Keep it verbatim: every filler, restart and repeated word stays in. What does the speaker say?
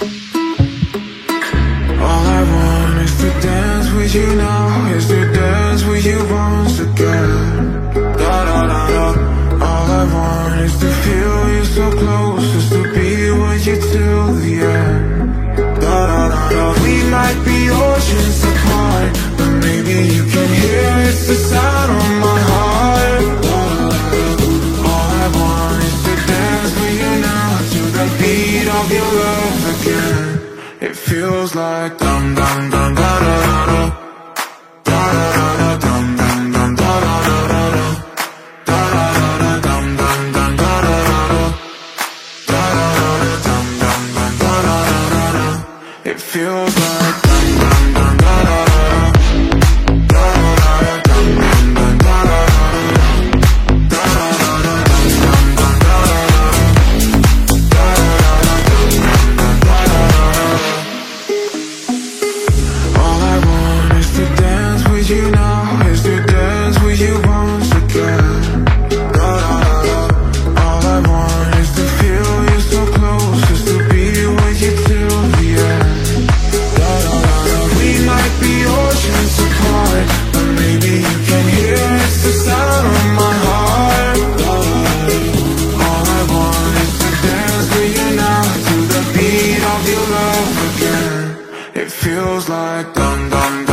All I want is to dance with you now, is to dance with you once again. Da da da da. All I want is to feel you so close, is to be with you till the end. Da da da da. We might be oceans apart, but maybe you can hear it's the sound of my heart. Da da da da. All I want is to dance with you now, to the beat of your love again. It feels like dum dum dum da da da da, da da da da dum dum dum da da da da da, da da da da dum dum dum da da da da, da da da da dum dum dum da da da da da. It feels like dum dum dum da da da da, da da da da dum dum dum da da da da, da da da da dum dum dum da da da da, da da da da dum dum dum da da da da. All I want is to dance with you now, is to dance with you once again. Da da da da. All I want is to feel you so close, is to be with you till the end. Da da da da. We might be oceans apart, but maybe you can hear it's the sound of my heart. Da da da da. All I want is to dance with you now, to the beat of your love again. It feels like dum dum